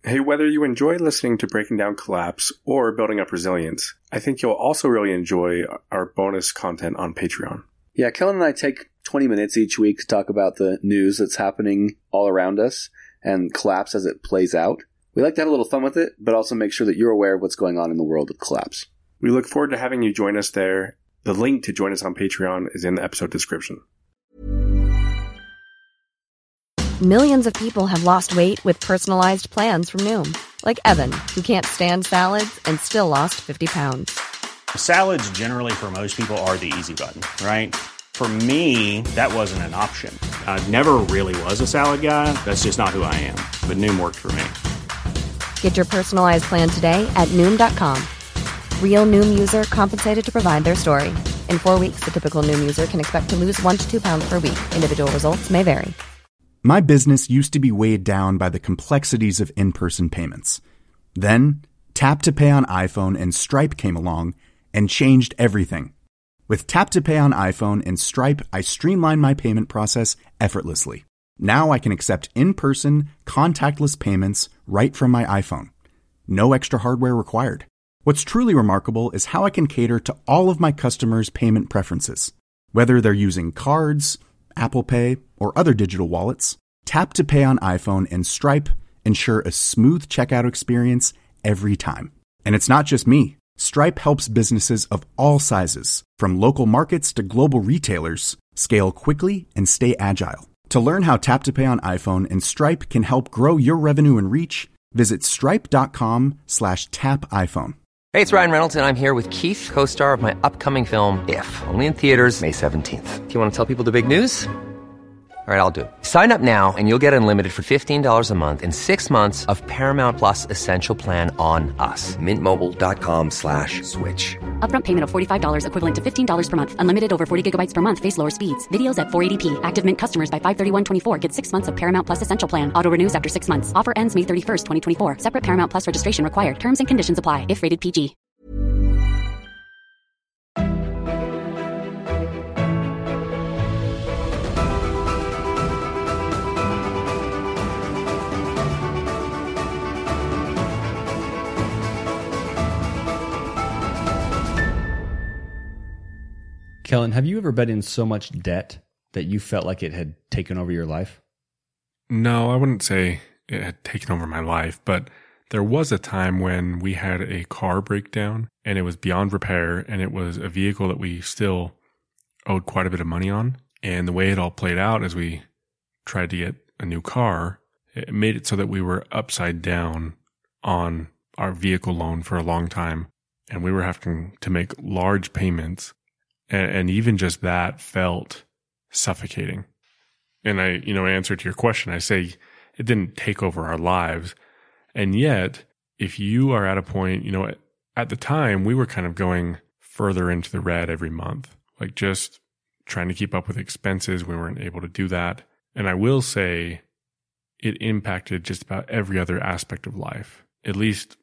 Hey, whether you enjoy listening to Breaking Down Collapse or Building Up Resilience, I think you'll also really enjoy our bonus content on Patreon. Yeah, Kellen and I take 20 minutes each week to talk about the news that's happening all around us and Collapse as it plays out. We like to have a little fun with it, but also make sure that you're aware of what's going on in the world of Collapse. We look forward to having you join us there. The link to join us on Patreon is in the episode description. Millions of people have lost weight with personalized plans from Noom. Like Evan, who can't stand salads and still lost 50 pounds. Salads generally for most people are the easy button, right? For me, that wasn't an option. I never really was a salad guy. That's just not who I am. But Noom worked for me. Get your personalized plan today at Noom.com. Real Noom user compensated to provide their story. In 4 weeks, the typical Noom user can expect to lose 1 to 2 pounds per week. Individual results may vary. My business used to be weighed down by the complexities of in-person payments. Then, Tap to Pay on iPhone and Stripe came along and changed everything. With Tap to Pay on iPhone and Stripe, I streamlined my payment process effortlessly. Now I can accept in-person, contactless payments right from my iPhone. No extra hardware required. What's truly remarkable is how I can cater to all of my customers' payment preferences. Whether they're using cards, Apple Pay, or other digital wallets, Tap to Pay on iPhone and Stripe ensure a smooth checkout experience every time. And it's not just me. Stripe helps businesses of all sizes, from local markets to global retailers, scale quickly and stay agile. To learn how Tap to Pay on iPhone and Stripe can help grow your revenue and reach, visit stripe.com/tapiphone. Hey, it's Ryan Reynolds, and I'm here with Keith, co-star of my upcoming film, If, only in theaters May 17th. Do you want to tell people the big news? All right, I'll do it. Sign up now and you'll get unlimited for $15 a month and 6 months of Paramount Plus Essential Plan on us. MintMobile.com/switch. Upfront payment of $45 equivalent to $15 per month. Unlimited over 40 gigabytes per month. Face lower speeds. Videos at 480p. Active Mint customers by 531.24 get 6 months of Paramount Plus Essential Plan. Auto renews after 6 months. Offer ends May 31st, 2024. Separate Paramount Plus registration required. Terms and conditions apply if rated PG. Kellen, have you ever been in so much debt that you felt like it had taken over your life? No, I wouldn't say it had taken over my life, but there was a time when we had a car breakdown and it was beyond repair, and it was a vehicle that we still owed quite a bit of money on. And the way it all played out as we tried to get a new car, it made it so that we were upside down on our vehicle loan for a long time, and we were having to make large payments. And even just that felt suffocating. And answer to your question, I say it didn't take over our lives. And yet, if you are at a point, at the time, we were kind of going further into the red every month, like just trying to keep up with expenses. We weren't able to do that. And I will say it impacted just about every other aspect of life, at least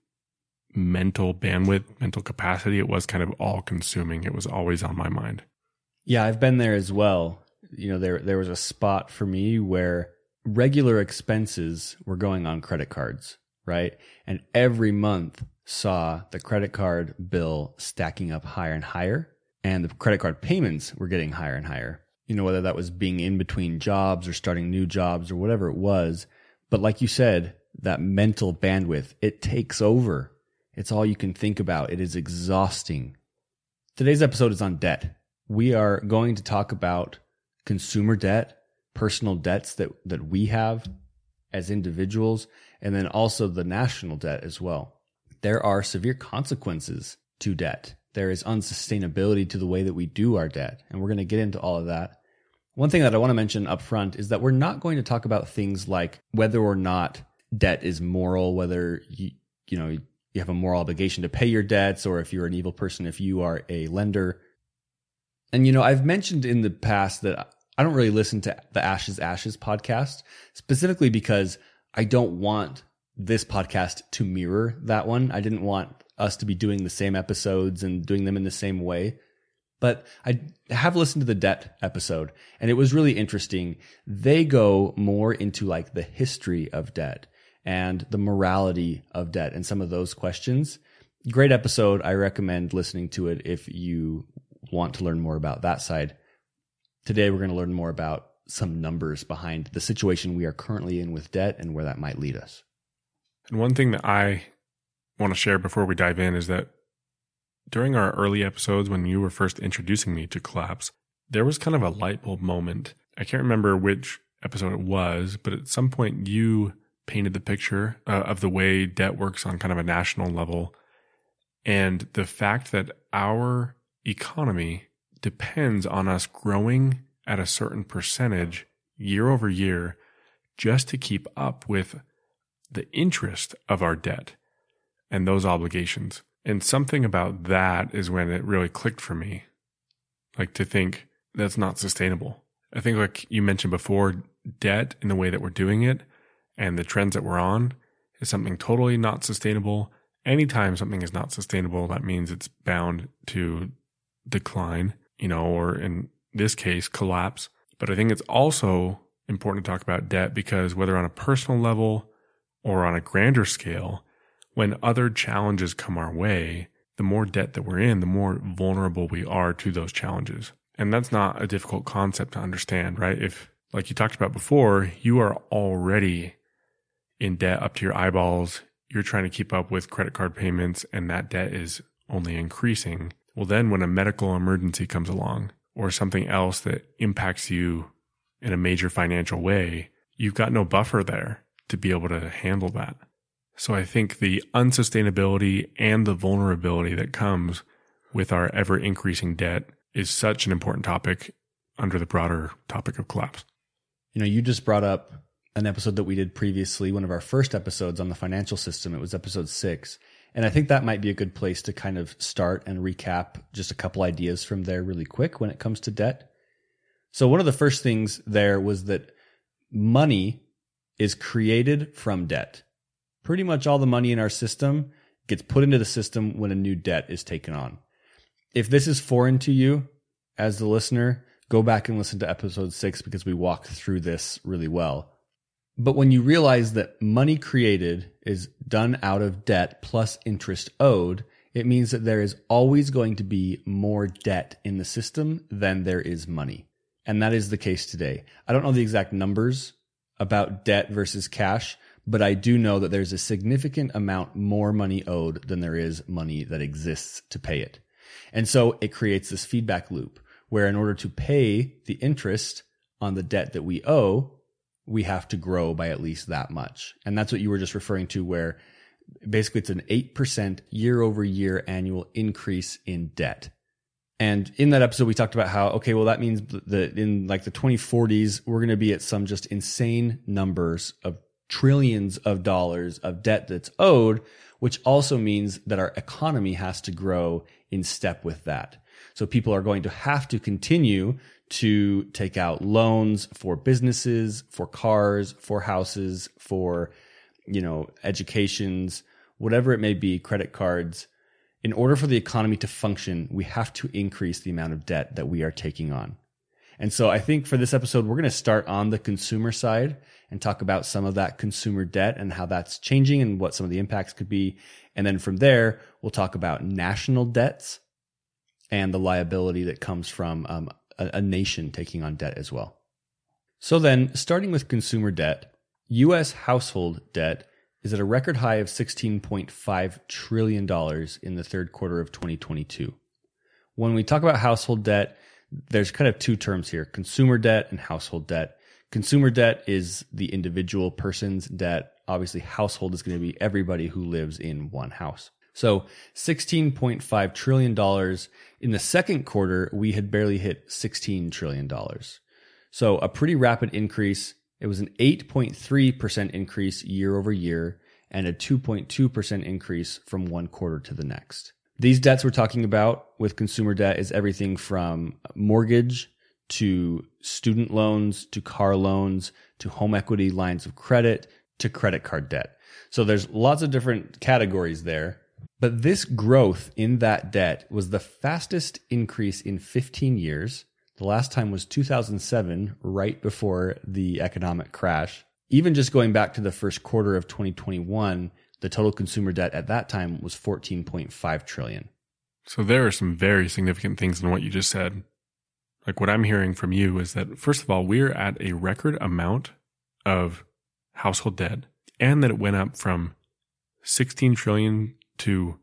mental bandwidth, mental capacity. It was kind of all consuming. It was always on my mind. Yeah, I've been there as well. There was a spot for me where regular expenses were going on credit cards, right? And every month saw the credit card bill stacking up higher and higher, and the credit card payments were getting higher and higher. Whether that was being in between jobs or starting new jobs or whatever it was. But like you said, that mental bandwidth, it takes over. It's all you can think about. It is exhausting. Today's episode is on debt. We are going to talk about consumer debt, personal debts that we have as individuals, and then also the national debt as well. There are severe consequences to debt. There is unsustainability to the way that we do our debt, and we're going to get into all of that. One thing that I want to mention up front is that we're not going to talk about things like whether or not debt is moral, whether you have a moral obligation to pay your debts, or if you're an evil person, if you are a lender. And, I've mentioned in the past that I don't really listen to the Ashes podcast, specifically because I don't want this podcast to mirror that one. I didn't want us to be doing the same episodes and doing them in the same way. But I have listened to the debt episode, and it was really interesting. They go more into like the history of debt and the morality of debt and some of those questions. Great episode. I recommend listening to it if you want to learn more about that side. Today, we're going to learn more about some numbers behind the situation we are currently in with debt and where that might lead us. And one thing that I want to share before we dive in is that during our early episodes, when you were first introducing me to Collapse, there was kind of a light bulb moment. I can't remember which episode it was, but at some point you painted the picture of the way debt works on kind of a national level, and the fact that our economy depends on us growing at a certain percentage year over year just to keep up with the interest of our debt and those obligations. And something about that is when it really clicked for me. Like, to think that's not sustainable. I think, like you mentioned before, debt in the way that we're doing it and the trends that we're on is something totally not sustainable. Anytime something is not sustainable, that means it's bound to decline, or in this case, collapse. But I think it's also important to talk about debt because whether on a personal level or on a grander scale, when other challenges come our way, the more debt that we're in, the more vulnerable we are to those challenges. And that's not a difficult concept to understand, right? If, like you talked about before, you are already in debt up to your eyeballs, you're trying to keep up with credit card payments, and that debt is only increasing. Well, then when a medical emergency comes along or something else that impacts you in a major financial way, you've got no buffer there to be able to handle that. So I think the unsustainability and the vulnerability that comes with our ever increasing debt is such an important topic under the broader topic of collapse. You just brought up an episode that we did previously, one of our first episodes on the financial system. It was episode 6. And I think that might be a good place to kind of start and recap just a couple ideas from there really quick when it comes to debt. So one of the first things there was that money is created from debt. Pretty much all the money in our system gets put into the system when a new debt is taken on. If this is foreign to you as the listener, go back and listen to episode 6 because we walk through this really well. But when you realize that money created is done out of debt plus interest owed, it means that there is always going to be more debt in the system than there is money. And that is the case today. I don't know the exact numbers about debt versus cash, but I do know that there's a significant amount more money owed than there is money that exists to pay it. And so it creates this feedback loop where in order to pay the interest on the debt that we owe, we have to grow by at least that much. And that's what you were just referring to, where basically it's an 8% year over year annual increase in debt. And in that episode, we talked about how, okay, well, that means that in like the 2040s, we're going to be at some just insane numbers of trillions of dollars of debt that's owed, which also means that our economy has to grow in step with that. So people are going to have to continue to take out loans for businesses, for cars, for houses, for, educations, whatever it may be, credit cards. In order for the economy to function, we have to increase the amount of debt that we are taking on. And so I think for this episode, we're going to start on the consumer side and talk about some of that consumer debt and how that's changing and what some of the impacts could be. And then from there, we'll talk about national debts and the liability that comes from a nation taking on debt as well. So then, starting with consumer debt, U.S. household debt is at a record high of $16.5 trillion in the third quarter of 2022. When we talk about household debt, there's kind of two terms here, consumer debt and household debt. Consumer debt is the individual person's debt. Obviously, household is going to be everybody who lives in one house. So $16.5 trillion. In the second quarter, we had barely hit $16 trillion. So a pretty rapid increase. It was an 8.3% increase year over year and a 2.2% increase from one quarter to the next. These debts we're talking about with consumer debt is everything from mortgage to student loans to car loans to home equity lines of credit to credit card debt. So there's lots of different categories there. But this growth in that debt was the fastest increase in 15 years. The last time was 2007, right before the economic crash. even just going back to the first quarter of 2021, the total consumer debt at that time was $14.5 trillion. So there are some very significant things in what you just said. Like what I'm hearing from you is that, first of all, we're at a record amount of household debt, and that it went up from 16 trillion to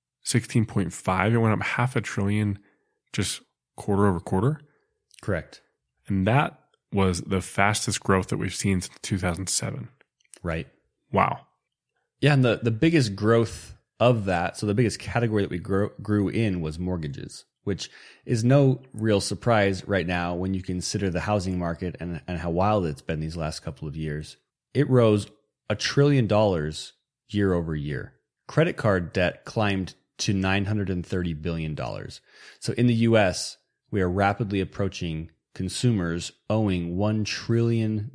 16.5. It went up $500 billion just quarter over quarter. Correct. And that was the fastest growth that we've seen since 2007. Right. Wow. Yeah, and the biggest growth of that, so the biggest category that we grew in was mortgages, which is no real surprise right now when you consider the housing market and how wild it's been these last couple of years. It rose $1 trillion year over year. Credit card debt climbed to $930 billion. So in the US, we are rapidly approaching consumers owing $1 trillion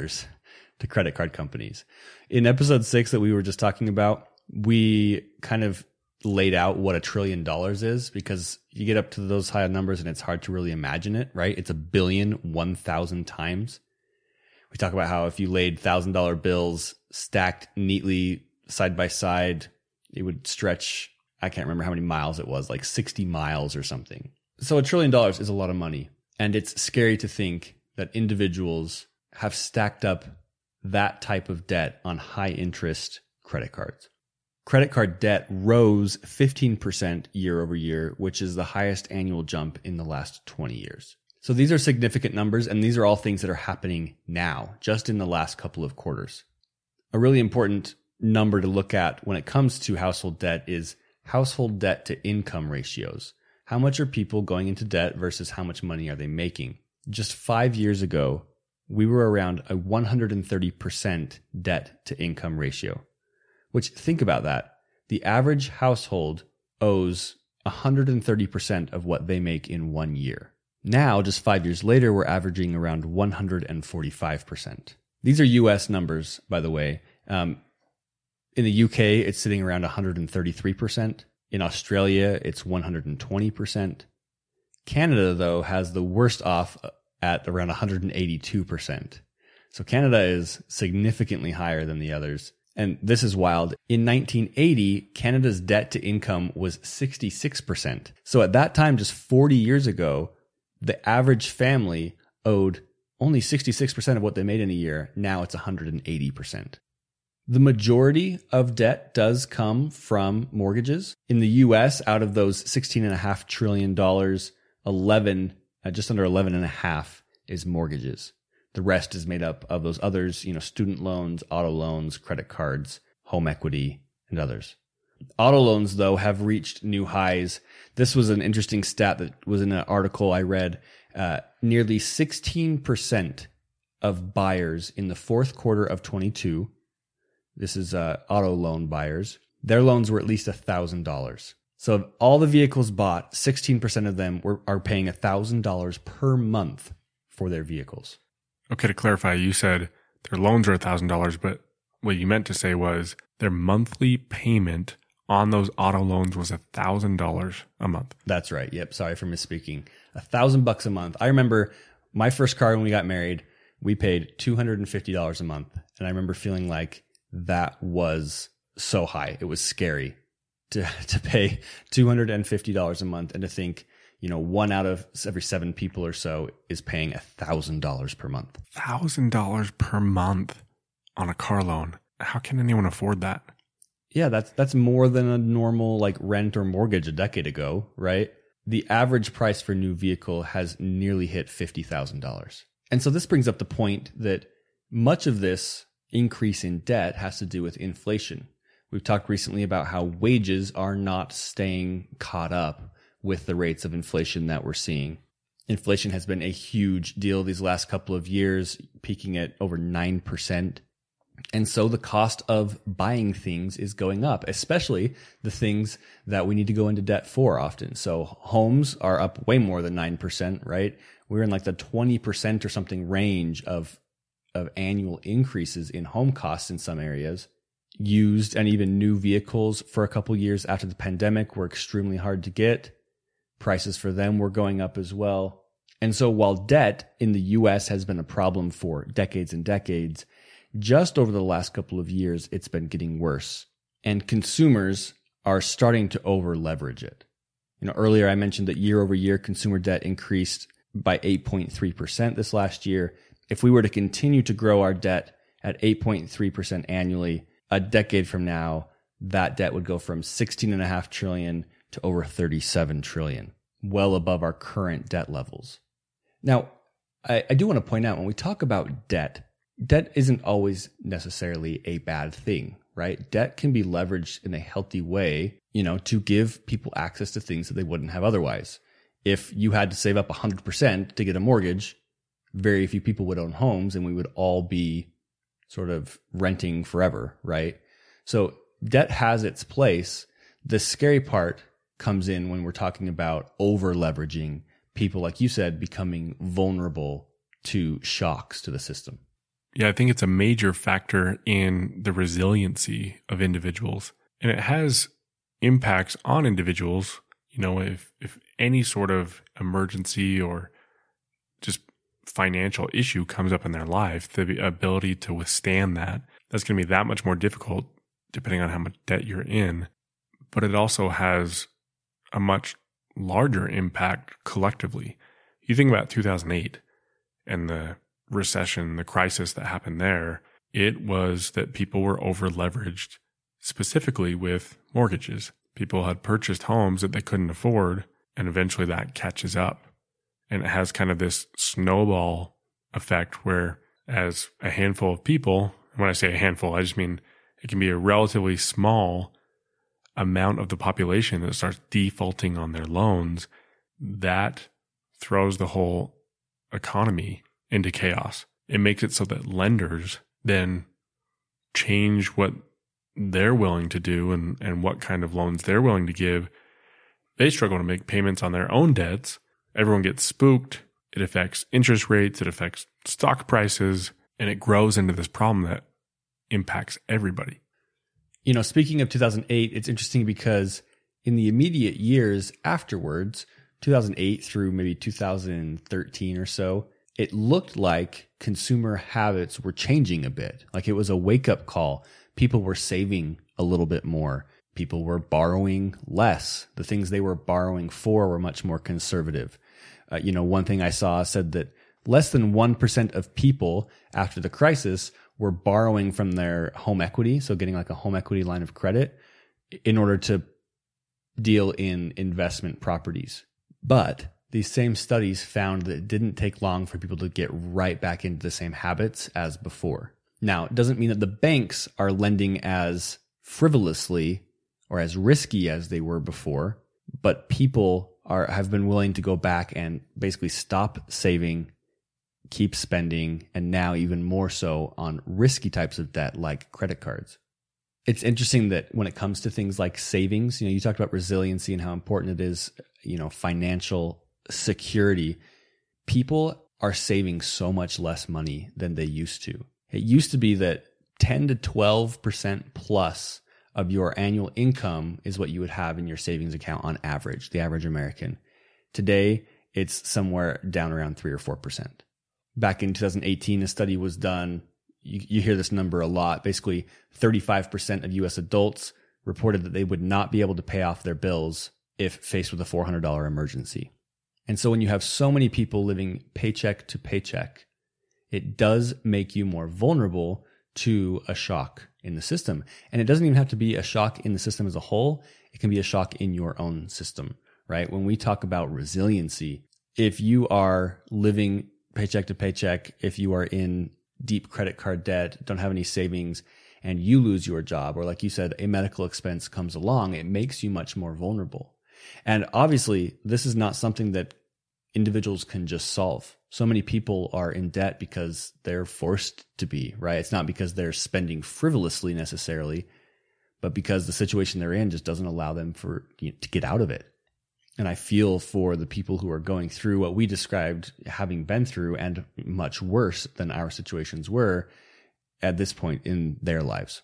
to credit card companies. In episode 6 that we were just talking about, we kind of laid out what $1 trillion is, because you get up to those high numbers and it's hard to really imagine it, right? It's 1 billion 1,000 times. We talk about how if you laid $1,000 bills stacked neatly side by side, it would stretch, I can't remember how many miles it was, like 60 miles or something. So $1 trillion is a lot of money. And it's scary to think that individuals have stacked up that type of debt on high interest credit cards. Credit card debt rose 15% year over year, which is the highest annual jump in the last 20 years. So these are significant numbers, and these are all things that are happening now, just in the last couple of quarters. A really important number to look at when it comes to household debt is household debt to income ratios. How much are people going into debt versus how much money are they making? Just 5 years ago, we were around a 130% debt to income ratio, which, think about that. The average household owes 130% of what they make in 1 year. Now, just 5 years later, we're averaging around 145%. These are US numbers, by the way. In the UK, it's sitting around 133%. In Australia, it's 120%. Canada, though, has the worst off at around 182%. So Canada is significantly higher than the others. And this is wild. In 1980, Canada's debt to income was 66%. So at that time, just 40 years ago, the average family owed only 66% of what they made in a year. Now it's 180%. The majority of debt does come from mortgages. In the US, out of those $16.5 trillion, just under 11.5 is mortgages. The rest is made up of those others, student loans, auto loans, credit cards, home equity, and others. Auto loans, though, have reached new highs. This was an interesting stat that was in an article I read. Nearly 16% of buyers in the fourth quarter of 22, this is auto loan buyers, their loans were at least $1,000. So of all the vehicles bought, 16% of them are paying $1,000 per month for their vehicles. Okay, to clarify, you said their loans are $1,000, but what you meant to say was their monthly payment on those auto loans was $1,000 a month. That's right. Yep. Sorry for misspeaking. $1,000 a month. I remember my first car when we got married, we paid $250 a month. And I remember feeling like that was so high. It was scary to pay $250 a month and to think, 1 out of every 7 people or so is paying $1,000 per month. $1,000 per month on a car loan. How can anyone afford that? Yeah, that's more than a normal rent or mortgage a decade ago, right? The average price for a new vehicle has nearly hit $50,000. And so this brings up the point that much of this increase in debt has to do with inflation. We've talked recently about how wages are not staying caught up with the rates of inflation that we're seeing. Inflation has been a huge deal these last couple of years, peaking at over 9%. And so the cost of buying things is going up, especially the things that we need to go into debt for often. So homes are up way more than 9%, right? We're in the 20% or something range of annual increases in home costs in some areas. Used and even new vehicles for a couple years after the pandemic were extremely hard to get. Prices for them were going up as well. And so while debt in the US has been a problem for decades and decades, just over the last couple of years, it's been getting worse. And consumers are starting to over leverage it. Earlier I mentioned that year over year, consumer debt increased by 8.3% this last year. If we were to continue to grow our debt at 8.3% annually, a decade from now, that debt would go from $16.5 trillion to over $37 trillion, well above our current debt levels. Now, I do want to point out, when we talk about debt isn't always necessarily a bad thing, right? Debt can be leveraged in a healthy way, to give people access to things that they wouldn't have otherwise. If you had to save up 100% to get a mortgage, very few people would own homes and we would all be sort of renting forever, right? So debt has its place. The scary part comes in when we're talking about over leveraging people, like you said, becoming vulnerable to shocks to the system. Yeah, I think it's a major factor in the resiliency of individuals. And it has impacts on individuals. If any sort of emergency or just financial issue comes up in their life, the ability to withstand that's going to be that much more difficult depending on how much debt you're in. But it also has a much larger impact collectively. You think about 2008 and the recession, the crisis that happened there, it was that people were over leveraged specifically with mortgages. People had purchased homes that they couldn't afford, and eventually that catches up. And it has kind of this snowball effect where, as a handful of people, when I say a handful, I just mean it can be a relatively small amount of the population that starts defaulting on their loans, that throws the whole economy into chaos. It makes it so that lenders then change what they're willing to do and what kind of loans they're willing to give. They struggle to make payments on their own debts. Everyone gets spooked. It affects interest rates. It affects stock prices. And it grows into this problem that impacts everybody. Speaking of 2008, it's interesting because in the immediate years afterwards, 2008 through maybe 2013 or so, it looked like consumer habits were changing a bit. Like it was a wake-up call. People were saving a little bit more. People were borrowing less. The things they were borrowing for were much more conservative. One thing I saw said that less than 1% of people after the crisis were borrowing from their home equity, so getting like a home equity line of credit in order to deal in investment properties. But these same studies found that it didn't take long for people to get right back into the same habits as before. Now, it doesn't mean that the banks are lending as frivolously or as risky as they were before, but people have been willing to go back and basically stop saving, keep spending, and now even more so on risky types of debt like credit cards. It's interesting that when it comes to things like savings, you talked about resiliency and how important it is, financial security. People are saving so much less money than they used to. It used to be that 10 to 12% plus of your annual income is what you would have in your savings account on average, the average American. Today, it's somewhere down around 3 or 4%. Back in 2018, a study was done. You hear this number a lot. Basically, 35% of U.S. adults reported that they would not be able to pay off their bills if faced with a $400 emergency. And so when you have so many people living paycheck to paycheck, it does make you more vulnerable to a shock in the system. And it doesn't even have to be a shock in the system as a whole. It can be a shock in your own system, right? When we talk about resiliency, if you are living paycheck to paycheck, if you are in deep credit card debt, don't have any savings, and you lose your job, or like you said, a medical expense comes along, it makes you much more vulnerable. And obviously, this is not something that individuals can just solve. So many people are in debt because they're forced to be, right? It's not because they're spending frivolously necessarily, but because the situation they're in just doesn't allow them to get out of it. And I feel for the people who are going through what we described having been through and much worse than our situations were at this point in their lives.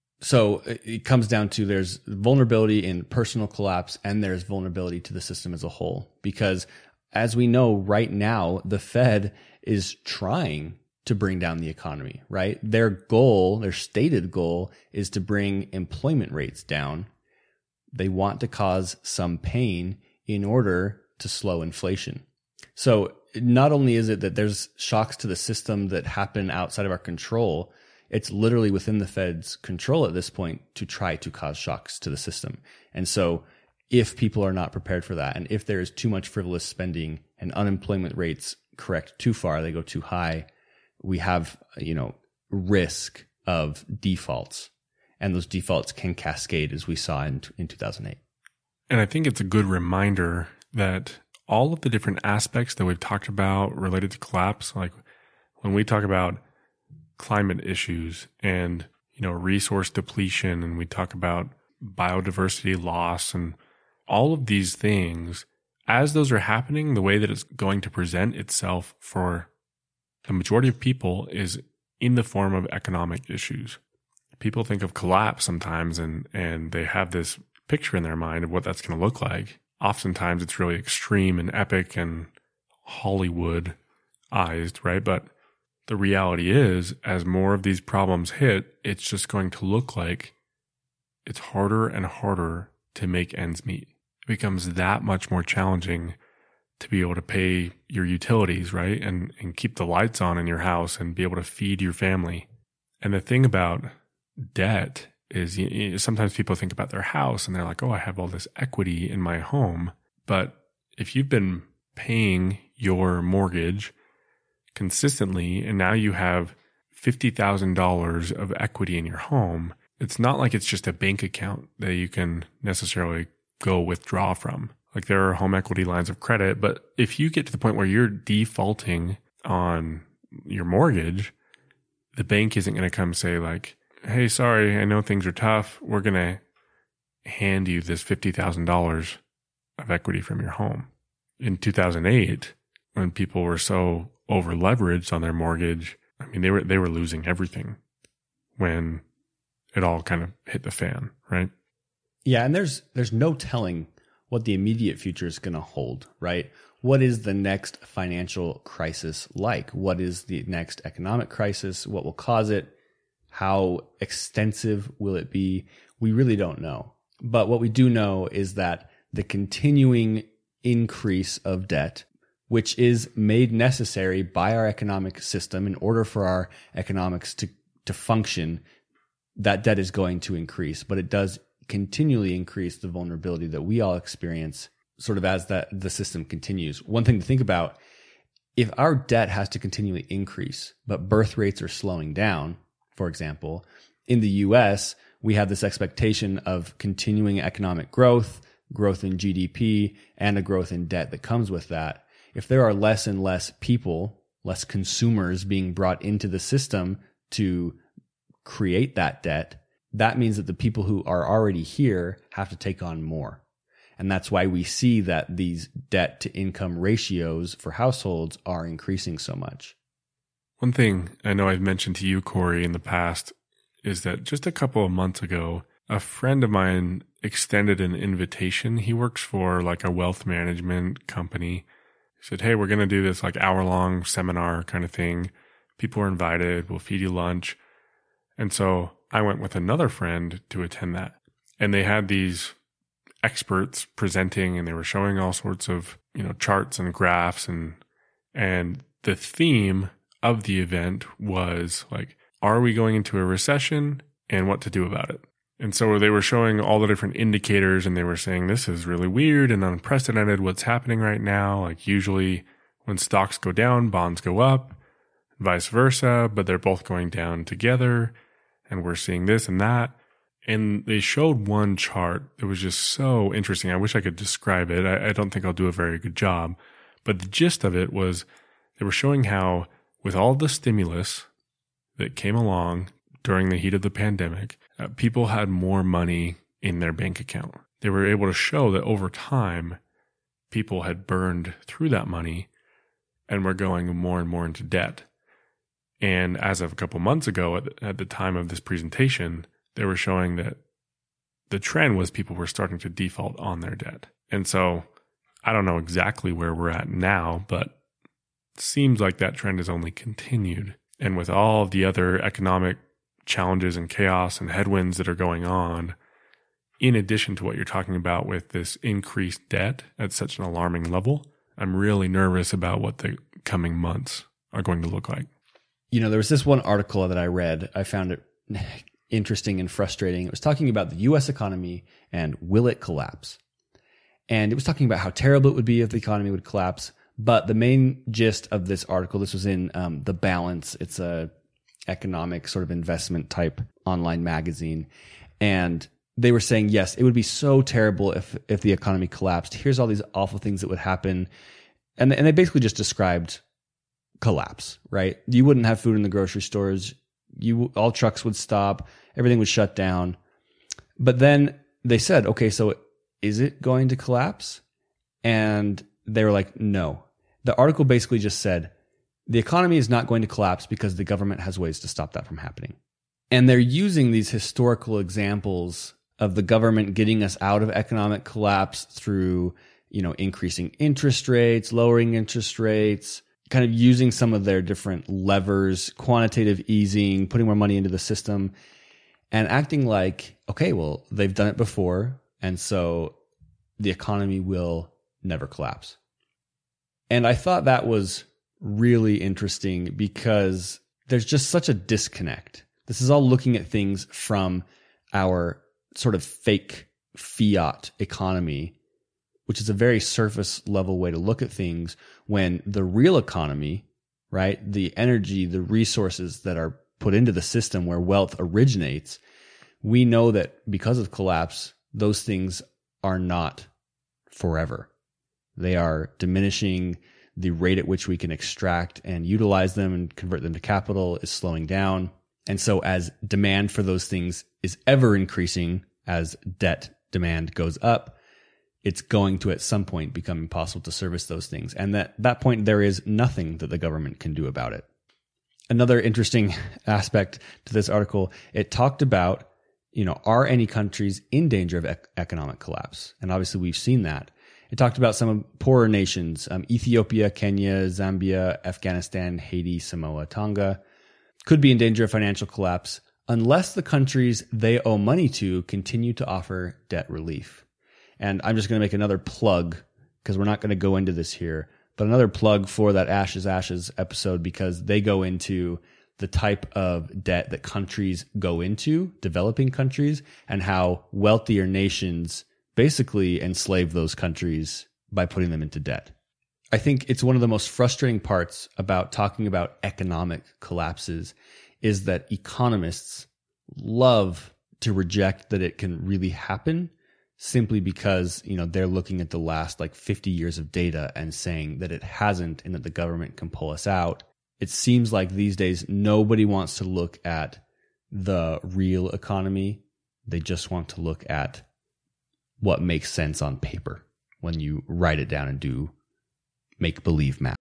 So it comes down to there's vulnerability in personal collapse and there's vulnerability to the system as a whole. Because as we know right now, the Fed is trying to bring down the economy, right? Their goal, their stated goal, is to bring employment rates down. They want to cause some pain in order to slow inflation. So not only is it that there's shocks to the system that happen outside of our control, it's literally within the Fed's control at this point to try to cause shocks to the system. And so if people are not prepared for that, and if there is too much frivolous spending and unemployment rates correct too far, they go too high, we have, risk of defaults. And those defaults can cascade, as we saw in 2008. And I think it's a good reminder that all of the different aspects that we've talked about related to collapse, like when we talk about climate issues and, resource depletion, and we talk about biodiversity loss and all of these things, as those are happening, the way that it's going to present itself for the majority of people is in the form of economic issues. People think of collapse sometimes and they have this picture in their mind of what that's going to look like. Oftentimes it's really extreme and epic and Hollywoodized, right? But the reality is, as more of these problems hit, it's just going to look like it's harder and harder to make ends meet. It becomes that much more challenging to be able to pay your utilities, right? And keep the lights on in your house and be able to feed your family. And the thing about debt is sometimes people think about their house and they're like, oh, I have all this equity in my home. But if you've been paying your mortgage consistently and now you have $50,000 of equity in your home, it's not like it's just a bank account that you can necessarily go withdraw from. Like there are home equity lines of credit, but if you get to the point where you're defaulting on your mortgage, the bank isn't going to come say like, hey, sorry, I know things are tough. We're going to hand you this $50,000 of equity from your home. In 2008, when people were so over leveraged on their mortgage, I mean, they were losing everything when it all kind of hit the fan, right? Yeah, and there's no telling what the immediate future is going to hold, right? What is the next financial crisis like? What is the next economic crisis? What will cause it? How extensive will it be? We really don't know. But what we do know is that the continuing increase of debt, which is made necessary by our economic system in order for our economics to function, that debt is going to increase. But it does continually increase the vulnerability that we all experience sort of as the system continues. One thing to think about, if our debt has to continually increase, but birth rates are slowing down, for example, in the US, we have this expectation of continuing economic growth in GDP, and a growth in debt that comes with that. If there are less and less people, less consumers being brought into the system to create that debt, that means that the people who are already here have to take on more. And that's why we see that these debt to income ratios for households are increasing so much. One thing I know I've mentioned to you, Corey, in the past is that just a couple of months ago, a friend of mine extended an invitation. He works for like a wealth management company. He said, hey, we're going to do this like hour-long seminar kind of thing. People are invited. We'll feed you lunch. And so I went with another friend to attend that. And they had these experts presenting and they were showing all sorts of, charts and graphs and the theme of the event was like, are we going into a recession and what to do about it? And so they were showing all the different indicators and they were saying this is really weird and unprecedented what's happening right now. Like usually when stocks go down, bonds go up, vice versa, but they're both going down together. And we're seeing this and that. And they showed one chart that was just so interesting. I wish I could describe it. I don't think I'll do a very good job. But the gist of it was they were showing how with all the stimulus that came along during the heat of the pandemic, people had more money in their bank account. They were able to show that over time, people had burned through that money and were going more and more into debt. And as of a couple months ago, at the time of this presentation, they were showing that the trend was people were starting to default on their debt. And so I don't know exactly where we're at now, but it seems like that trend has only continued. And with all the other economic challenges and chaos and headwinds that are going on, in addition to what you're talking about with this increased debt at such an alarming level, I'm really nervous about what the coming months are going to look like. You know, there was this one article that I read. I found it interesting and frustrating. It was talking about the U.S. economy and will it collapse? And it was talking about how terrible it would be if the economy would collapse. But the main gist of this article, this was in The Balance. It's a economic sort of investment type online magazine. And they were saying, yes, it would be so terrible if the economy collapsed. Here's all these awful things that would happen. And they basically just described collapse, right? You wouldn't have food in the grocery stores. All trucks would stop. Everything would shut down. But then they said, okay, so is it going to collapse? And they were like, no. The article basically just said, the economy is not going to collapse because the government has ways to stop that from happening. And they're using these historical examples of the government getting us out of economic collapse through, increasing interest rates, lowering interest rates, kind of using some of their different levers, quantitative easing, putting more money into the system, and acting like, okay, well, they've done it before, and so the economy will never collapse. And I thought that was really interesting because there's just such a disconnect. This is all looking at things from our sort of fake fiat economy, which is a very surface level way to look at things, when the real economy, right, the energy, the resources that are put into the system where wealth originates, we know that because of collapse, those things are not forever. They are diminishing. The rate at which we can extract and utilize them and convert them to capital is slowing down. And so as demand for those things is ever increasing, as debt demand goes up, it's going to at some point become impossible to service those things. And at that point, there is nothing that the government can do about it. Another interesting aspect to this article, it talked about, are any countries in danger of economic collapse? And obviously we've seen that. It talked about some poorer nations, Ethiopia, Kenya, Zambia, Afghanistan, Haiti, Samoa, Tonga, could be in danger of financial collapse unless the countries they owe money to continue to offer debt relief. And I'm just going to make another plug, because we're not going to go into this here, but another plug for that Ashes Ashes episode, because they go into the type of debt that countries go into, developing countries, and how wealthier nations basically enslave those countries by putting them into debt. I think it's one of the most frustrating parts about talking about economic collapses is that economists love to reject that it can really happen simply because, they're looking at the last 50 years of data and saying that it hasn't and that the government can pull us out. It seems like these days nobody wants to look at the real economy. They just want to look at what makes sense on paper when you write it down and do make-believe math.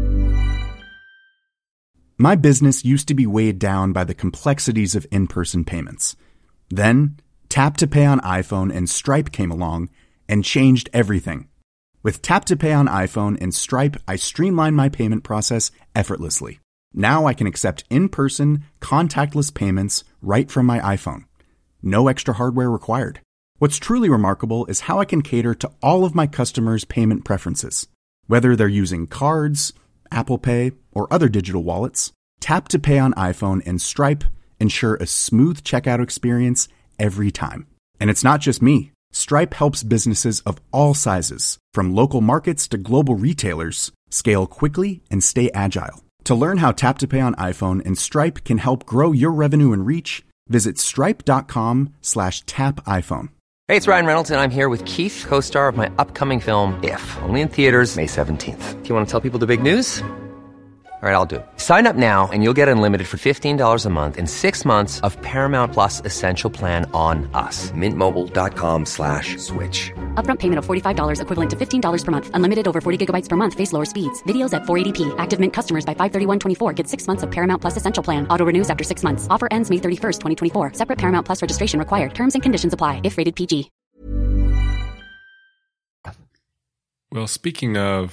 My business used to be weighed down by the complexities of in-person payments. Then, Tap to Pay on iPhone and Stripe came along and changed everything. With Tap to Pay on iPhone and Stripe, I streamlined my payment process effortlessly. Now I can accept in-person, contactless payments right from my iPhone. No extra hardware required. What's truly remarkable is how I can cater to all of my customers' payment preferences. Whether they're using cards, Apple Pay, or other digital wallets, Tap to Pay on iPhone and Stripe ensure a smooth checkout experience every time. And it's not just me. Stripe helps businesses of all sizes, from local markets to global retailers, scale quickly and stay agile. To learn how Tap to Pay on iPhone and Stripe can help grow your revenue and reach, visit stripe.com/tapiphone. Hey, it's Ryan Reynolds, and I'm here with Keith, co-star of my upcoming film, If, only in theaters May 17th. Do you want to tell people the big news? All right, I'll do it. Sign up now and you'll get unlimited for $15 a month and 6 months of Paramount Plus Essential Plan on us. MintMobile.com/switch. Upfront payment of $45 equivalent to $15 per month. Unlimited over 40 gigabytes per month. Face lower speeds. Videos at 480p. Active Mint customers by 531.24 get 6 months of Paramount Plus Essential Plan. Auto renews after 6 months. Offer ends May 31st, 2024. Separate Paramount Plus registration required. Terms and conditions apply if rated PG. Well, speaking of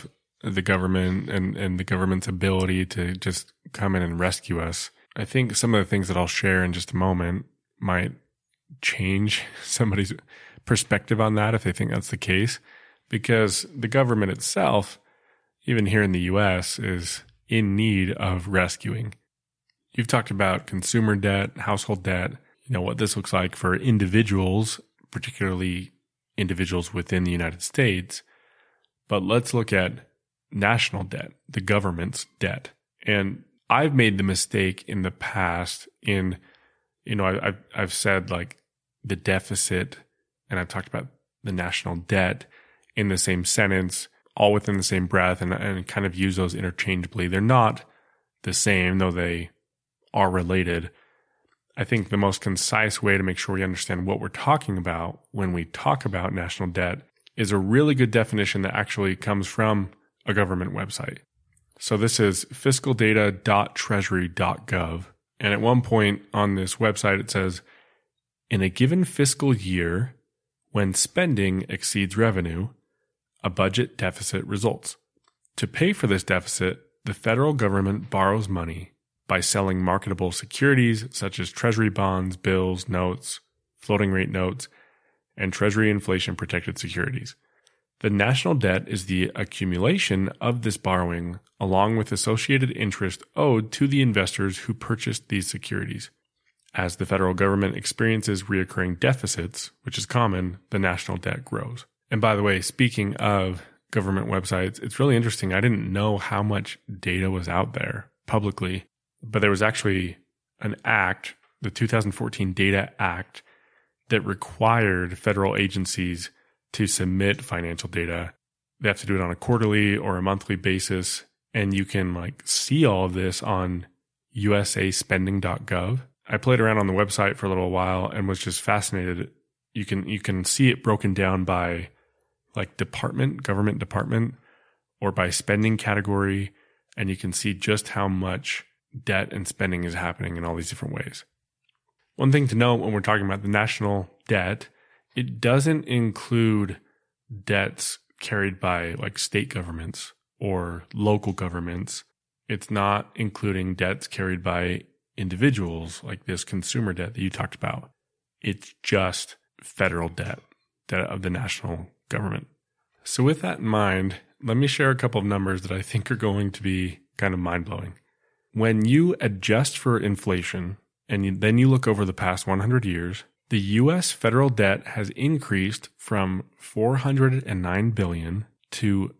the government and the government's ability to just come in and rescue us. I think some of the things that I'll share in just a moment might change somebody's perspective on that if they think that's the case, because the government itself, even here in the US, is in need of rescuing. You've talked about consumer debt, household debt, what this looks like for individuals, particularly individuals within the United States. But let's look at national debt, the government's debt. And I've made the mistake in the past I've said like the deficit, and I've talked about the national debt in the same sentence, all within the same breath, and kind of use those interchangeably. They're not the same, though they are related. I think the most concise way to make sure we understand what we're talking about when we talk about national debt is a really good definition that actually comes from a government website. So this is fiscaldata.treasury.gov. And at one point on this website, it says, in a given fiscal year, when spending exceeds revenue, a budget deficit results. To pay for this deficit, the federal government borrows money by selling marketable securities such as treasury bonds, bills, notes, floating rate notes, and treasury inflation protected securities. The national debt is the accumulation of this borrowing along with associated interest owed to the investors who purchased these securities. As the federal government experiences recurring deficits, which is common, the national debt grows. And by the way, speaking of government websites, it's really interesting. I didn't know how much data was out there publicly, but there was actually an act, the 2014 Data Act, that required federal agencies to submit financial data. They have to do it on a quarterly or a monthly basis. And you can see all of this on usaspending.gov. I played around on the website for a little while and was just fascinated. You can see it broken down by government department, or by spending category. And you can see just how much debt and spending is happening in all these different ways. One thing to note when we're talking about the national debt, it doesn't include debts carried by state governments or local governments. It's not including debts carried by individuals like this consumer debt that you talked about. It's just federal debt of the national government. So with that in mind, let me share a couple of numbers that I think are going to be kind of mind-blowing. When you adjust for inflation and then you look over the past 100 years, the U.S. federal debt has increased from $409 billion to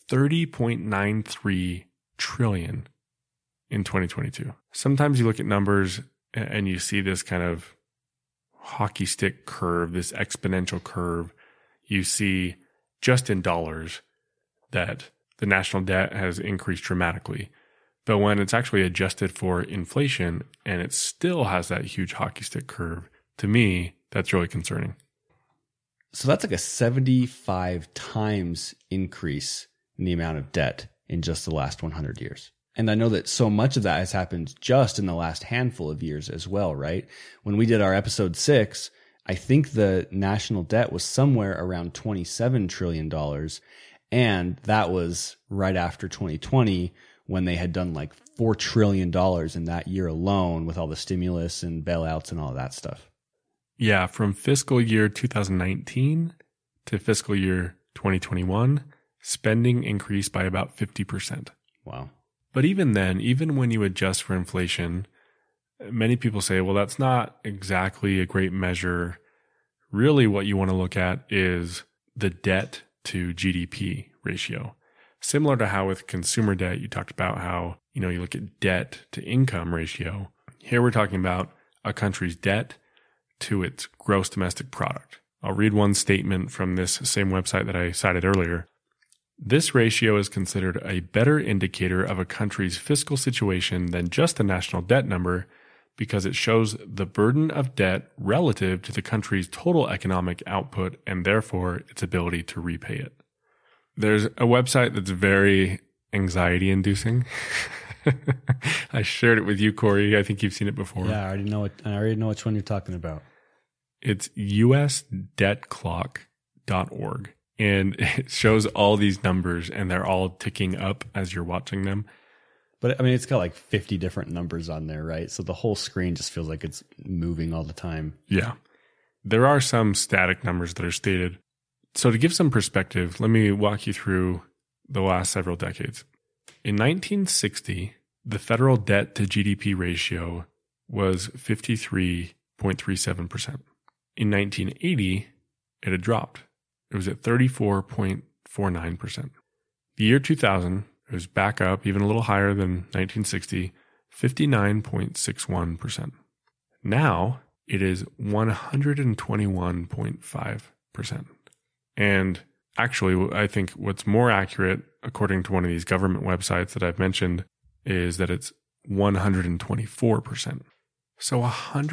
$30.93 trillion in 2022. Sometimes you look at numbers and you see this kind of hockey stick curve, this exponential curve. You see just in dollars that the national debt has increased dramatically. But when it's actually adjusted for inflation and it still has that huge hockey stick curve, to me, that's really concerning. So that's like a 75 times increase in the amount of debt in just the last 100 years. And I know that so much of that has happened just in the last handful of years as well, right? When we did our episode 6, I think the national debt was somewhere around $27 trillion. And that was right after 2020, when they had done like $4 trillion in that year alone with all the stimulus and bailouts and all of that stuff. Yeah, from fiscal year 2019 to fiscal year 2021, spending increased by about 50%. Wow. But even then, even when you adjust for inflation, many people say, well, that's not exactly a great measure. Really, what you want to look at is the debt to GDP ratio. Similar to how with consumer debt, you talked about how, you look at debt to income ratio. Here we're talking about a country's debt to its gross domestic product. I'll read one statement from this same website that I cited earlier. This ratio is considered a better indicator of a country's fiscal situation than just the national debt number because it shows the burden of debt relative to the country's total economic output and therefore its ability to repay it. There's a website that's very anxiety-inducing. I shared it with you, Corey. I think you've seen it before. Yeah, I already know which one you're talking about. It's usdebtclock.org. and it shows all these numbers and they're all ticking up as you're watching them. But I mean, it's got like 50 different numbers on there, right? So the whole screen just feels like it's moving all the time. Yeah. There are some static numbers that are stated. So to give some perspective, let me walk you through the last several decades. In 1960, the federal debt to GDP ratio was 53.37%. In 1980, it had dropped. It was at 34.49%. The year 2000, it was back up, even a little higher than 1960, 59.61%. Now it is 121.5%. And actually, I think what's more accurate, according to one of these government websites that I've mentioned, is that it's 124%. So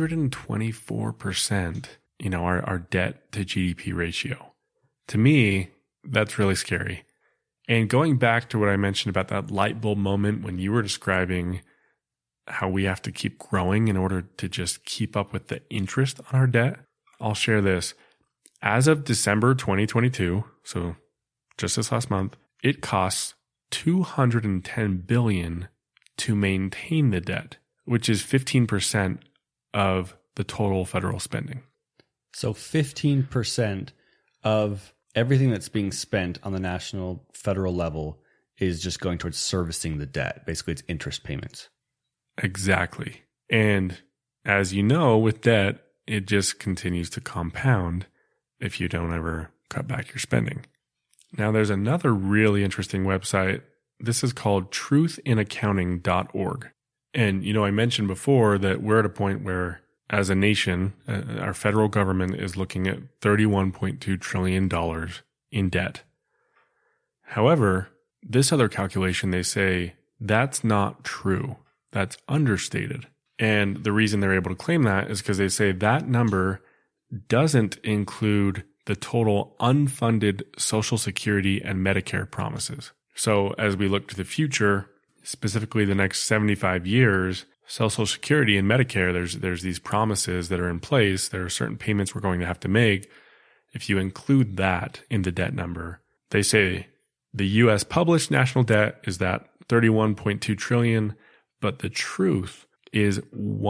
124%, our debt to GDP ratio. To me, that's really scary. And going back to what I mentioned about that light bulb moment when you were describing how we have to keep growing in order to just keep up with the interest on our debt, I'll share this. As of December 2022, so just this last month, it costs $210 billion to maintain the debt, which is 15% of the total federal spending. So 15% of everything that's being spent on the national federal level is just going towards servicing the debt. Basically, it's interest payments. Exactly. And as you know, with debt, it just continues to compound if you don't ever cut back your spending. Now, there's another really interesting website. This is called truthinaccounting.org. And, I mentioned before that we're at a point where, as a nation, our federal government is looking at $31.2 trillion in debt. However, this other calculation, they say that's not true. That's understated. And the reason they're able to claim that is because they say that number doesn't include the total unfunded Social Security and Medicare promises. So as we look to the future, specifically the next 75 years, Social Security and Medicare, there's these promises that are in place. There are certain payments we're going to have to make. If you include that in the debt number, they say the U.S. published national debt is that $31.2 trillion, but the truth is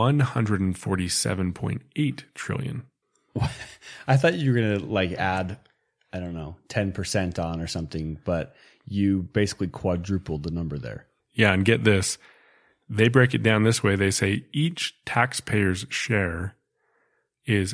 $147.8 trillion. I thought you were going to add, 10% on or something, but you basically quadrupled the number there. Yeah, and get this. They break it down this way. They say each taxpayer's share is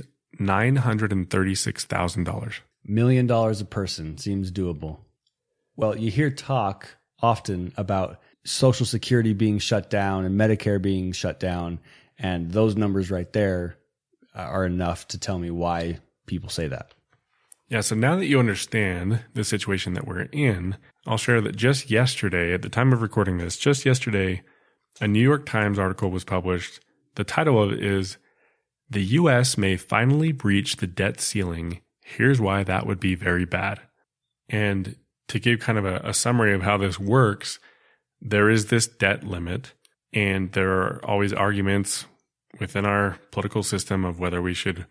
$936,000. $1 million a person seems doable. Well, you hear talk often about Social Security being shut down and Medicare being shut down, and those numbers right there are enough to tell me why people say that. Yeah, so now that you understand the situation that we're in, I'll share that just yesterday, at the time of recording this, just yesterday, a New York Times article was published. The title of it is, "The U.S. May Finally Breach the Debt Ceiling. Here's Why That Would Be Very Bad." And to give kind of a summary of how this works, there is this debt limit, and there are always arguments within our political system of whether we should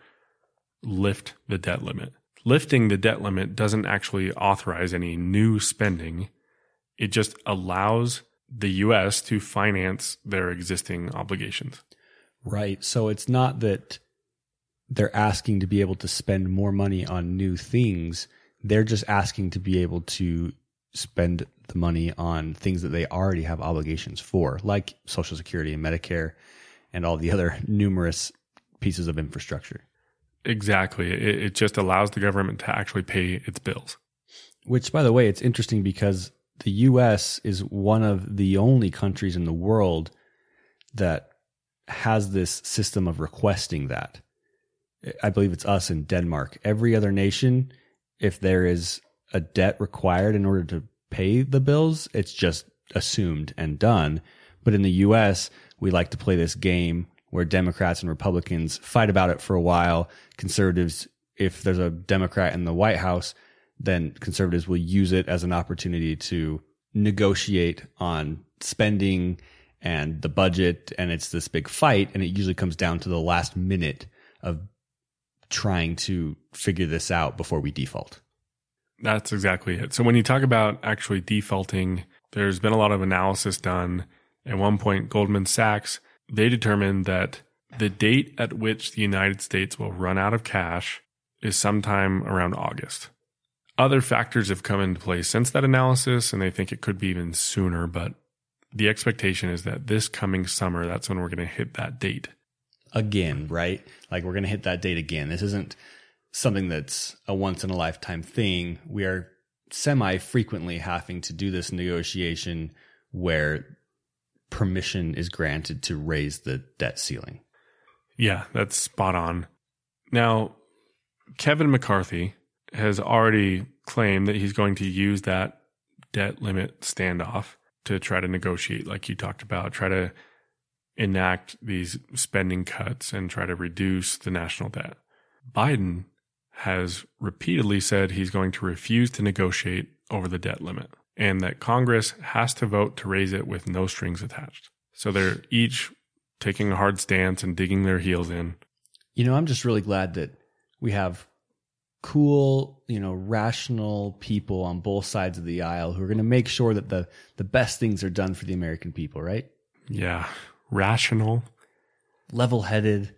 lift the debt limit. Lifting the debt limit doesn't actually authorize any new spending. It just allows the U.S. to finance their existing obligations. Right. So it's not that they're asking to be able to spend more money on new things. They're just asking to be able to spend the money on things that they already have obligations for, like Social Security and Medicare and all the other numerous pieces of infrastructure. Exactly. It just allows the government to actually pay its bills. Which, by the way, it's interesting because the U.S. is one of the only countries in the world that has this system of requesting that. I believe it's us and Denmark. Every other nation, if there is a debt required in order to pay the bills, it's just assumed and done. But in the U.S., we like to play this game where Democrats and Republicans fight about it for a while. Conservatives, if there's a Democrat in the White House, then conservatives will use it as an opportunity to negotiate on spending and the budget. And it's this big fight. And it usually comes down to the last minute of trying to figure this out before we default. That's exactly it. So when you talk about actually defaulting, there's been a lot of analysis done. At one point, Goldman Sachs, they determined that the date at which the United States will run out of cash is sometime around August. Other factors have come into play since that analysis, and they think it could be even sooner, but the expectation is that this coming summer, that's when we're going to hit that date. Again, right? Like we're going to hit that date again. This isn't something that's a once-in-a-lifetime thing. We are semi-frequently having to do this negotiation where permission is granted to raise the debt ceiling. Yeah, that's spot on. Now, Kevin McCarthy has already claimed that he's going to use that debt limit standoff to try to negotiate, like you talked about, try to enact these spending cuts and try to reduce the national debt. Biden has repeatedly said he's going to refuse to negotiate over the debt limit and that Congress has to vote to raise it with no strings attached. So they're each taking a hard stance and digging their heels in. You know, I'm just really glad that we have cool, rational people on both sides of the aisle who are going to make sure that the best things are done for the American people, right? Yeah. Rational. Level-headed.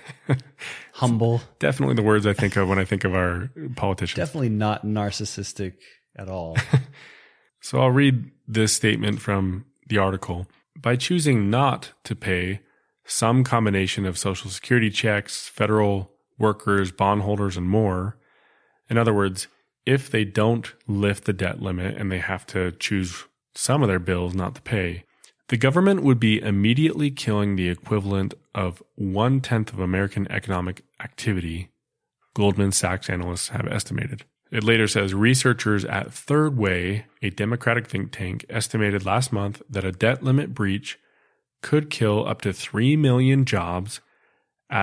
Humble. Definitely the words I think of when I think of our politicians. Definitely not narcissistic at all. So I'll read this statement from the article. By choosing not to pay some combination of Social Security checks, federal workers, bondholders, and more, in other words, if they don't lift the debt limit and they have to choose some of their bills not to pay, the government would be immediately killing the equivalent of 1/10 of American economic activity, Goldman Sachs analysts have estimated. It later says researchers at Third Way, a Democratic think tank, estimated last month that a debt limit breach could kill up to 3 million jobs at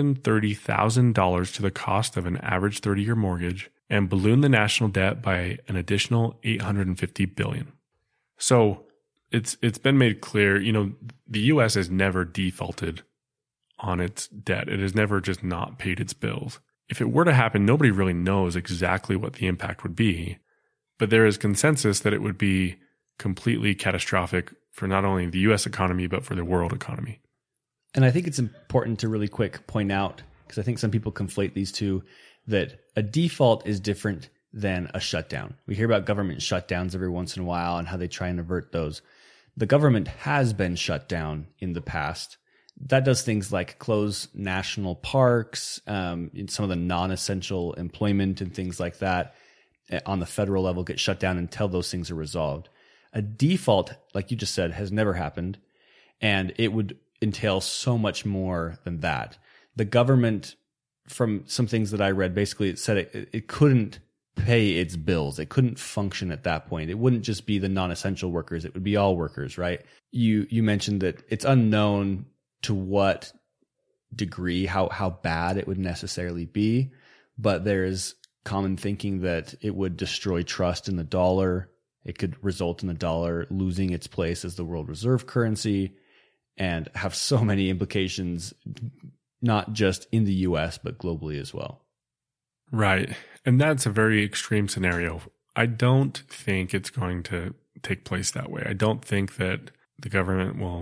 $130,000 to the cost of an average 30-year mortgage and balloon the national debt by an additional $850 billion. So it's been made clear, the U.S. has never defaulted on its debt. It has never just not paid its bills. If it were to happen, nobody really knows exactly what the impact would be, but there is consensus that it would be completely catastrophic for not only the U.S. economy, but for the world economy. And I think it's important to really quick point out, because I think some people conflate these two, that a default is different than a shutdown. We hear about government shutdowns every once in a while and how they try and avert those. The government has been shut down in the past. That does things like close national parks, some of the non-essential employment and things like that on the federal level get shut down until those things are resolved. A default, like you just said, has never happened, and it would entail so much more than that. The government, from some things that I read, basically it said it couldn't pay its bills. It couldn't function at that point. It wouldn't just be the non-essential workers. It would be all workers, right? You mentioned that it's unknown to what degree, how bad it would necessarily be, but there is common thinking that it would destroy trust in the dollar. It could result in the dollar losing its place as the world reserve currency and have so many implications, not just in the US, but globally as well. Right. And that's a very extreme scenario. I don't think it's going to take place that way. I don't think that the government will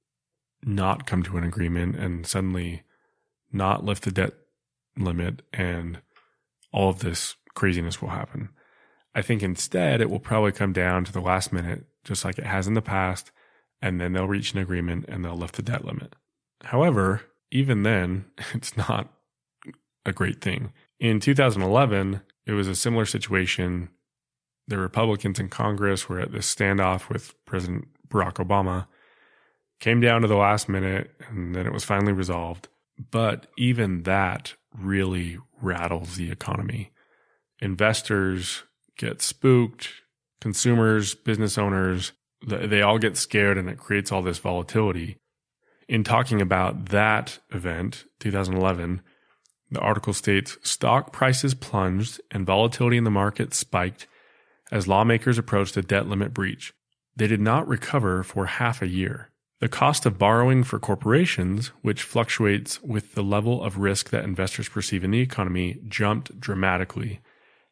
not come to an agreement and suddenly not lift the debt limit and all of this craziness will happen. I think instead it will probably come down to the last minute, just like it has in the past, and then they'll reach an agreement and they'll lift the debt limit. However, even then, it's not a great thing. In 2011, it was a similar situation. The Republicans in Congress were at this standoff with President Barack Obama. Came down to the last minute, and then it was finally resolved. But even that really rattles the economy. Investors get spooked. Consumers, business owners, they all get scared, and it creates all this volatility. In talking about that event, 2011, the article states, stock prices plunged and volatility in the market spiked as lawmakers approached a debt limit breach. They did not recover for half a year. The cost of borrowing for corporations, which fluctuates with the level of risk that investors perceive in the economy, jumped dramatically.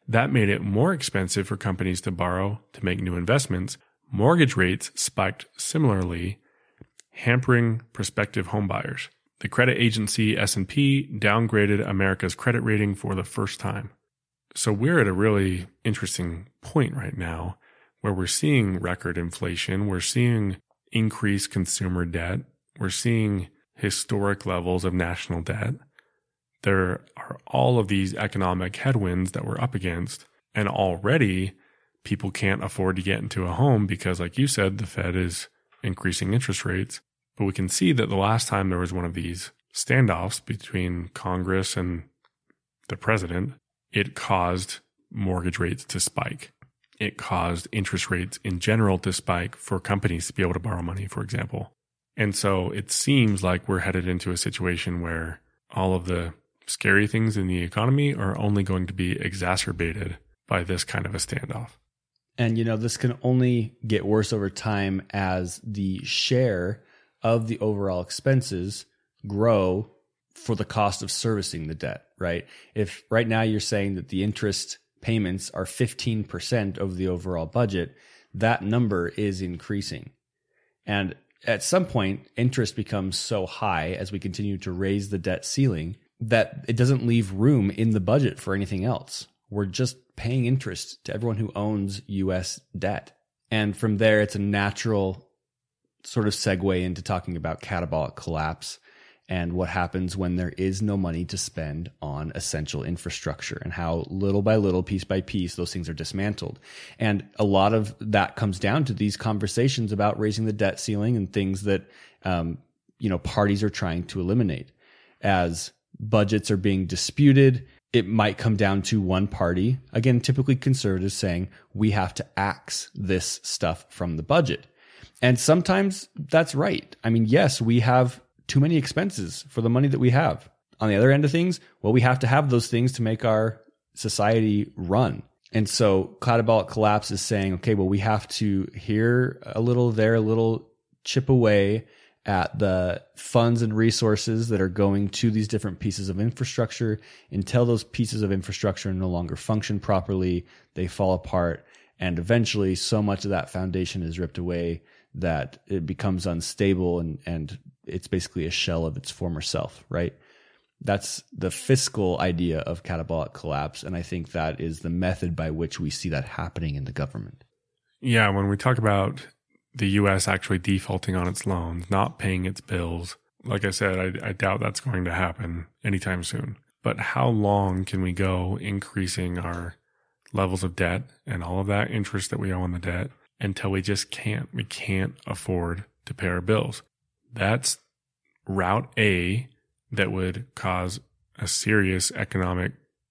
That made it more expensive for companies to borrow to make new investments. Mortgage rates spiked similarly, hampering prospective homebuyers. The credit agency S&P downgraded America's credit rating for the first time. So we're at a really interesting point right now where we're seeing record inflation, we're seeing increased consumer debt, we're seeing historic levels of national debt. There are all of these economic headwinds that we're up against, and already people can't afford to get into a home because, like you said, the Fed is increasing interest rates. But we can see that the last time there was one of these standoffs between Congress and the president, it caused mortgage rates to spike. It caused interest rates in general to spike for companies to be able to borrow money, for example. And so it seems like we're headed into a situation where all of the scary things in the economy are only going to be exacerbated by this kind of a standoff. And, this can only get worse over time as the share of the overall expenses grow for the cost of servicing the debt, right? If right now you're saying that the interest payments are 15% of the overall budget, that number is increasing. And at some point, interest becomes so high as we continue to raise the debt ceiling that it doesn't leave room in the budget for anything else. We're just paying interest to everyone who owns U.S. debt. And from there, it's a natural sort of segue into talking about catabolic collapse and what happens when there is no money to spend on essential infrastructure and how little by little, piece by piece, those things are dismantled. And a lot of that comes down to these conversations about raising the debt ceiling and things that, parties are trying to eliminate. As budgets are being disputed, it might come down to one party, again, typically conservatives, saying we have to axe this stuff from the budget. And sometimes that's right. I mean, yes, we have too many expenses for the money that we have. On the other end of things, well, we have to have those things to make our society run. And so catabolic collapse is saying, okay, well, we have to here a little, there a little, chip away at the funds and resources that are going to these different pieces of infrastructure until those pieces of infrastructure no longer function properly, they fall apart, and eventually so much of that foundation is ripped away that it becomes unstable and it's basically a shell of its former self, right? That's the fiscal idea of catabolic collapse, and I think that is the method by which we see that happening in the government. Yeah, when we talk about the U.S. actually defaulting on its loans, not paying its bills, like I said, I doubt that's going to happen anytime soon. But how long can we go increasing our levels of debt and all of that interest that we owe on the debt until we just can't? We can't afford to pay our bills. That's route A that would cause a serious economic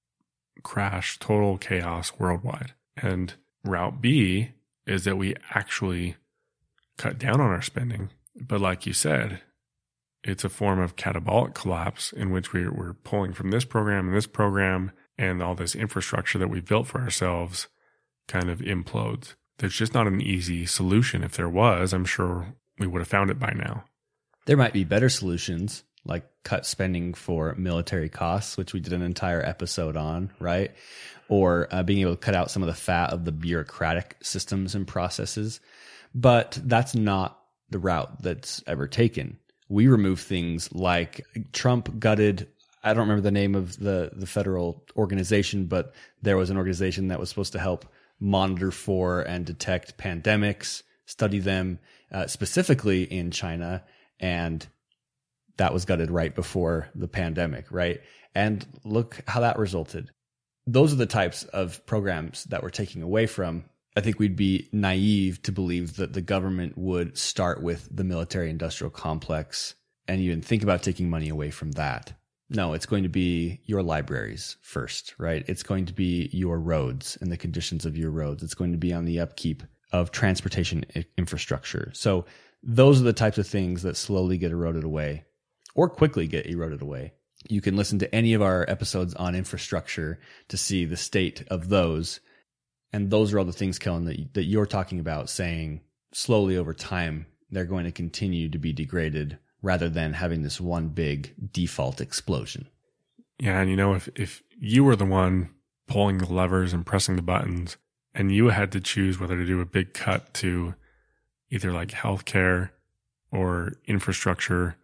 crash, total chaos worldwide. And route B is that we actually cut down on our spending. But like you said, it's a form of catabolic collapse in which we're pulling from this program, and all this infrastructure that we've built for ourselves kind of implodes. There's just not an easy solution. If there was, I'm sure we would have found it by now. There might be better solutions, like cut spending for military costs, which we did an entire episode on, right? Or being able to cut out some of the fat of the bureaucratic systems and processes. But that's not the route that's ever taken. We remove things like Trump gutted, I don't remember the name of the federal organization, but there was an organization that was supposed to help monitor for and detect pandemics, study them specifically in China, and that was gutted right before the pandemic, right? And look how that resulted. Those are the types of programs that we're taking away from. I think we'd be naive to believe that the government would start with the military-industrial complex and even think about taking money away from that. No, it's going to be your libraries first, right? It's going to be your roads and the conditions of your roads. It's going to be on the upkeep of transportation infrastructure. So those are the types of things that slowly get eroded away or quickly get eroded away. You can listen to any of our episodes on infrastructure to see the state of those. And those are all the things, Kellen, that you're talking about, saying slowly over time, they're going to continue to be degraded rather than having this one big default explosion. Yeah. And if you were the one pulling the levers and pressing the buttons, and you had to choose whether to do a big cut to either like healthcare or infrastructure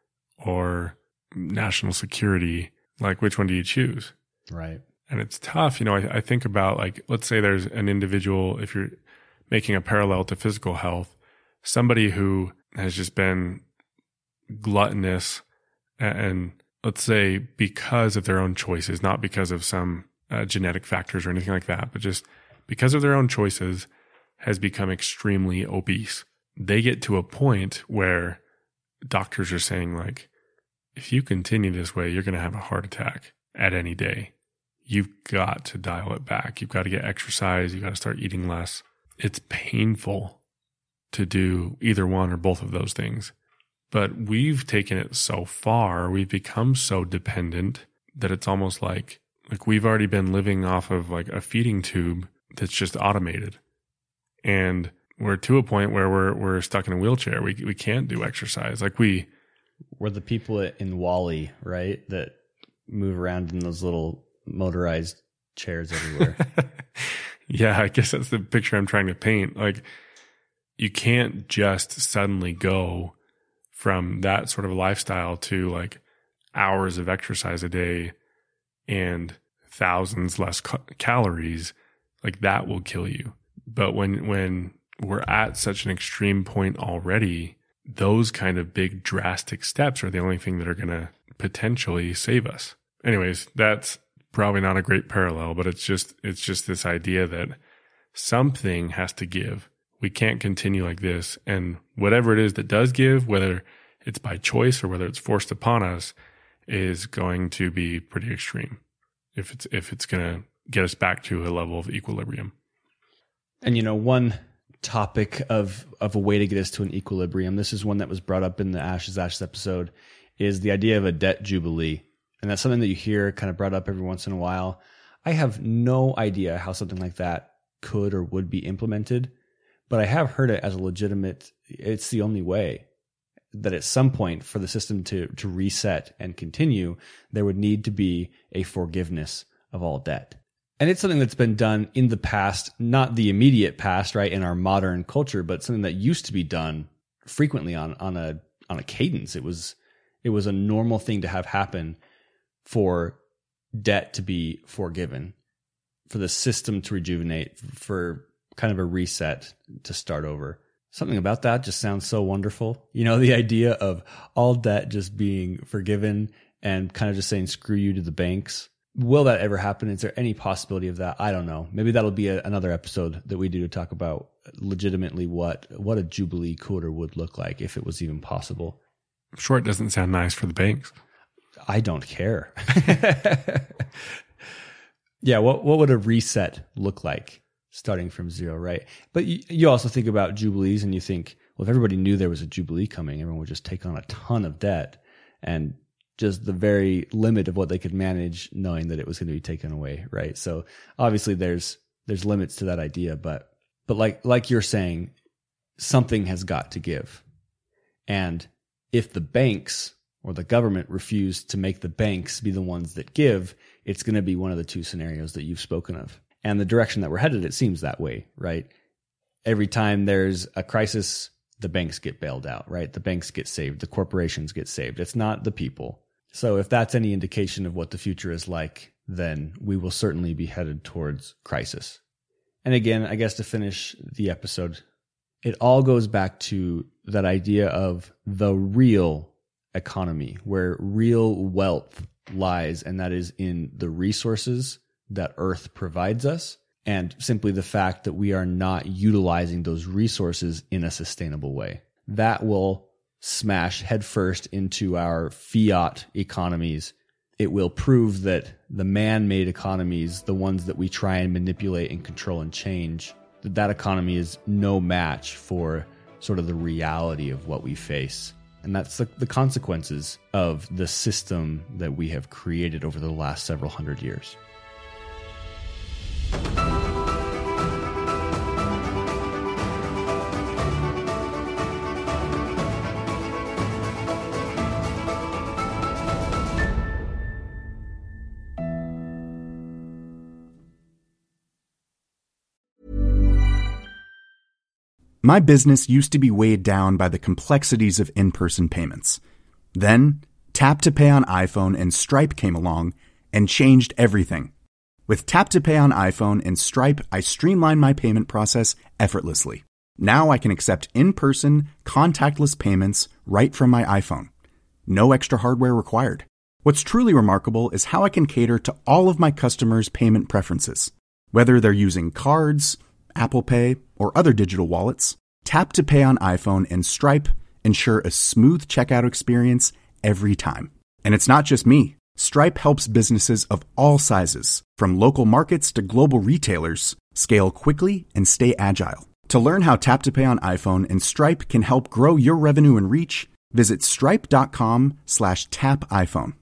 or national security, like which one do you choose? Right. And it's tough. I think about, like, let's say there's an individual, if you're making a parallel to physical health, somebody who has just been gluttonous and let's say because of their own choices, not because of some genetic factors or anything like that, but just because of their own choices has become extremely obese. They get to a point where doctors are saying, like, if you continue this way, you're going to have a heart attack at any day. You've got to dial it back. You've got to get exercise. You've got to start eating less. It's painful to do either one or both of those things. But we've taken it so far, we've become so dependent that it's almost like we've already been living off of like a feeding tube that's just automated. And we're to a point where we're stuck in a wheelchair. We can't do exercise. Like we're the people in WALL-E, right? That move around in those little motorized chairs everywhere. Yeah, I guess that's the picture I'm trying to paint. Like, you can't just suddenly go from that sort of lifestyle to like hours of exercise a day and thousands less calories. Like, that will kill you. But when we're at such an extreme point already, those kind of big drastic steps are the only thing that are going to potentially save us. Anyways, that's probably not a great parallel, but it's just this idea that something has to give. We can't continue like this. And whatever it is that does give, whether it's by choice or whether it's forced upon us, is going to be pretty extreme if it's going to get us back to a level of equilibrium. And, one topic of a way to get us to an equilibrium, this is one that was brought up in the Ashes episode, is the idea of a debt jubilee. And that's something that you hear kind of brought up every once in a while. I have no idea how something like that could or would be implemented, but I have heard it as a legitimate, it's the only way that at some point for the system to reset and continue, there would need to be a forgiveness of all debt. And it's something that's been done in the past, not the immediate past, right, in our modern culture, but something that used to be done frequently on a cadence. It was a normal thing to have happen for debt to be forgiven, for the system to rejuvenate, for kind of a reset to start over. Something about that just sounds so wonderful. The idea of all debt just being forgiven and kind of just saying, screw you to the banks. Will that ever happen? Is there any possibility of that? I don't know. Maybe that'll be another episode that we do to talk about legitimately what a Jubilee could or would look like if it was even possible. I'm sure it doesn't sound nice for the banks. I don't care. Yeah, what would a reset look like starting from zero, right? But you also think about Jubilees and you think, well, if everybody knew there was a Jubilee coming, everyone would just take on a ton of debt and just the very limit of what they could manage knowing that it was going to be taken away, right? So obviously there's limits to that idea, but like you're saying, something has got to give. And if the banks or the government refuse to make the banks be the ones that give, it's going to be one of the two scenarios that you've spoken of. And the direction that we're headed, it seems that way, right? Every time there's a crisis, the banks get bailed out, right? The banks get saved. The corporations get saved. It's not the people. So if that's any indication of what the future is like, then we will certainly be headed towards crisis. And again, I guess to finish the episode, it all goes back to that idea of the real economy, where real wealth lies, and that is in the resources that Earth provides us, and simply the fact that we are not utilizing those resources in a sustainable way. That will smash headfirst into our fiat economies. It will prove that the man-made economies, the ones that we try and manipulate and control and change, that economy is no match for sort of the reality of what we face. And that's the consequences of the system that we have created over the last several hundred years. My business used to be weighed down by the complexities of in-person payments. Then, Tap to Pay on iPhone and Stripe came along and changed everything. With Tap to Pay on iPhone and Stripe, I streamlined my payment process effortlessly. Now I can accept in-person, contactless payments right from my iPhone. No extra hardware required. What's truly remarkable is how I can cater to all of my customers' payment preferences. Whether they're using cards, Apple Pay, or other digital wallets, Tap to Pay on iPhone and Stripe ensure a smooth checkout experience every time. And it's not just me. Stripe helps businesses of all sizes, from local markets to global retailers, scale quickly and stay agile. To learn how Tap to Pay on iPhone and Stripe can help grow your revenue and reach, visit stripe.com/tapiphone.